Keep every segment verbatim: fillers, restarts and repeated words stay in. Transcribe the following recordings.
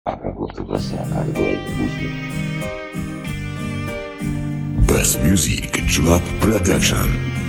А каков-то глаза, огонь, музыка. Best Music Drop Production.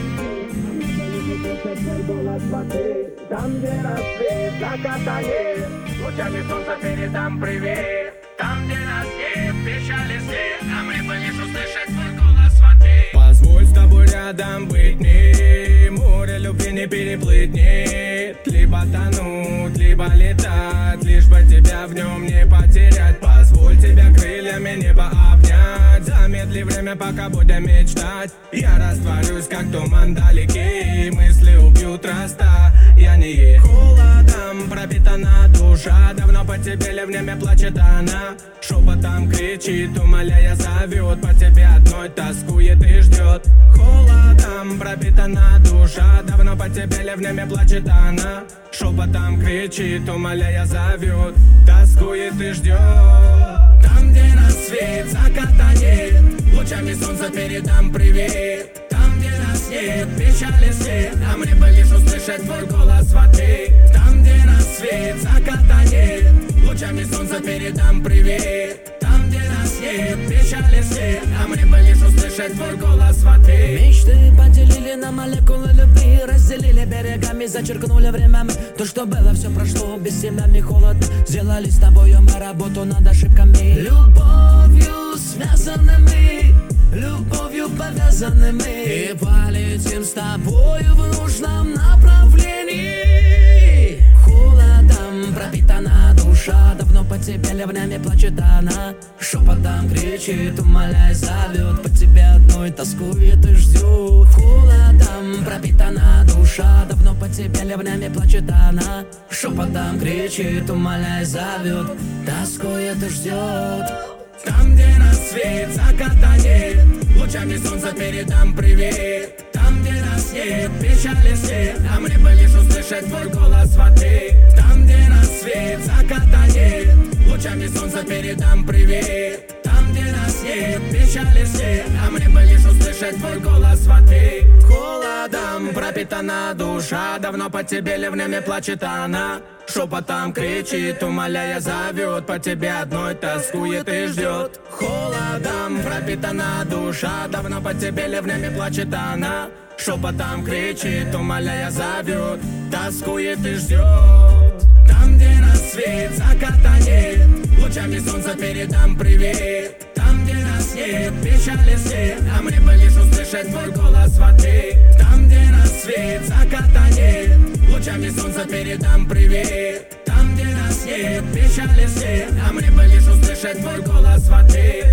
Там, где рассвет, заката нет, лучами солнца передам привет. Там, где нас нет, печали свет, а мы бы лишь услышать твой голос в ответ. Позволь с тобой рядом быть мне, море любви не переплыть, нет. Либо тонуть, либо летать, лишь бы тебя в нем не потерять. Позволь тебя крыльями небо обнять, замедли время, пока будем мечтать. Я растворюсь, как туман далекий, мысли убьют роста. Я не е холодом, пропитана душа, давно по тебе ливнями плачет она. Шепотом кричит, умоляя зовет, по тебе одной тоскует и ждет. Холодом пропитана душа, давно по тебе ливнями плачет она. Шепотом кричит, умоляя зовет, тоскует и ждет. Там, где рассвет, заката нет, лучами солнца передам привет. Там, где нас нет, печали свет, а мне бы лишь услышать твой голос в ответ. Там, где рассвет, заката нет, лучами солнца передам привет. Там, где нас нет, печали свет, а мне бы лишь услышать твой голос в ответ. Мечты поделили на молекулы любви, разделили берегами, зачеркнули время мы. То, что было, все прошло, без тебя мне холодно. Сделали с тобою мы работу над ошибками. Любовью связаны мы, любовью повязаны мы, и полетим с тобою в нужном направлении. Холодом пропитана душа, давно по тебе ливнями плачет она. Шепотом кричит, умоляя зовет, по тебе одной тоскует и ждет. Холодом пропитана душа, давно по тебе ливнями плачет она. Шепотом кричит, умоляя зовет, тоскует и ждет. Там, где рассвет, заката нет, лучами солнца передам привет. Там, где нас нет, печали свет, а мне бы лишь услышать твой голос в ответ. Там, где рассвет, заката нет, лучами солнца передам привет. Там, где нас нет, печали свет, а мне бы лишь услышать твой голос в ответ. Холодом пропитана душа, давно по тебе ливнями плачет она. Шепотом кричит, умоляя зовет, по тебе одной тоскует и ждет. Холодом пропитана душа, давно по тебе ливнями плачет она. Шепотом кричит, умоляя зовет, тоскует и ждет. Там, где рассвет, заката нет, лучами солнца передам привет. Там, где нас нет, печали свет, а мне бы лишь услышать твой голос в ответ. Там, где рассвет, заката нет, лучами солнца передам привет. Там, где нас нет, печали свет, а мне бы лишь услышать твой голос в ответ.